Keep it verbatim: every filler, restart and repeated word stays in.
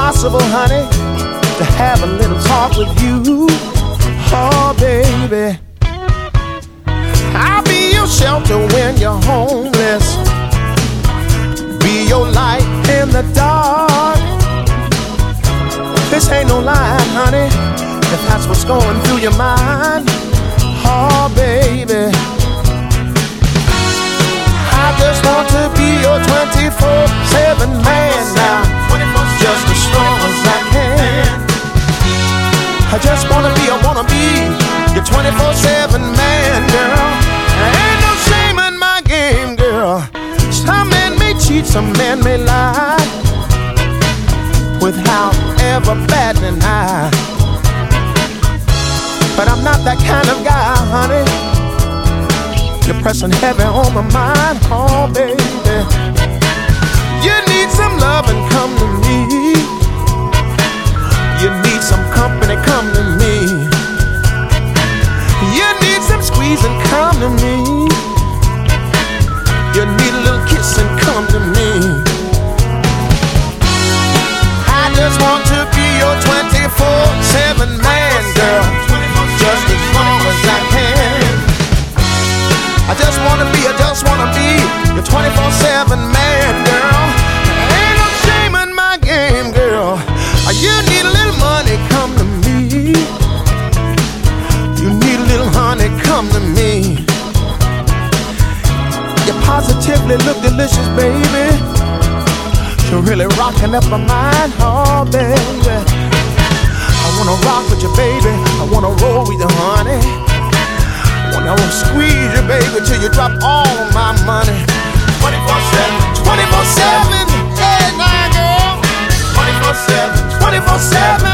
possible, honey, to have a little talk with you? Oh, baby, I'll be your shelter when you're homeless, be your light in the dark. This ain't no lie, honey, if that's what's going through your mind. Oh, baby, I just want to be your twenty-four seven man now, just as strong as I can. I just wanna be, I wanna be your twenty-four seven man, girl. Ain't no shame in my game, girl. Some men may cheat, some men may lie, without ever batting an eye. But I'm not that kind of guy, honey. You're pressing heavy on my mind, oh baby. You need some love and come to me. You need some company, come to me. You need some squeeze and come to me. You need a little kiss and come to me. I just want to be your twenty-four seven man, girl, just as long as I can. I just wanna be, I just wanna be your twenty-four seven man, girl. Ain't no shame in my game, girl. You need a little money, come to me. You need a little honey, come to me. You positively look delicious, baby. You're really rocking up my mind, oh baby. I wanna rock with you, baby. I wanna roll with you, honey. I wanna squeeze you, baby, till you drop all my money. twenty-four seven, twenty-four seven, yeah, nah, girl. twenty-four seven, twenty-four seven.